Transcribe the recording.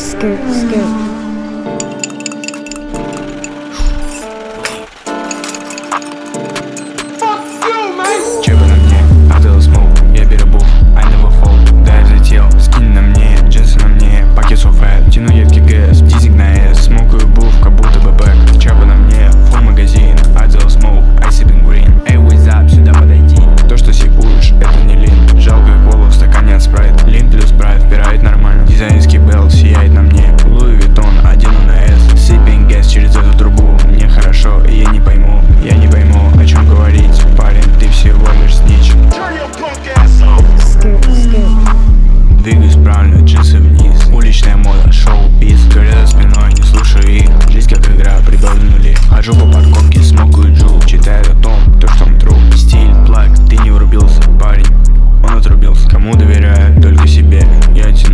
Чебы на мне, Adele Smoke, я перебух, I never fall. Да я взлетел, скинь на мне, джинсы на мне, пакет so fat. Тяну едкий гэс, дизик на S, смокаю буф, как будто бы бэк. Чебы на мне, full магазин, Adele Smoke, I sipping green. Эй, what's up, сюда подойди. То, что сипуешь, это не лин. Жалко колу в стакане от спрайт. Лин плюс спрайт, впирает нормально. Дизайнерский белт сияет на мне. Луи Виттон, одену на S. Sipping gas через эту трубу. Мне хорошо, и я не пойму, о чем говорить. Парень, ты всего лишь снич. Двигаюсь правильно, джинсы вниз. Уличная мода, шоу-биз. Говорят за спиной, не слушаю их. Жизнь как игра, прибавлю нули. Хожу по парковке, смокаю джул. Читаю о том, то что он тру. Стиль, плаг, ты не врубился, парень. Он отрубился. Кому доверяю, только себе. Я тяну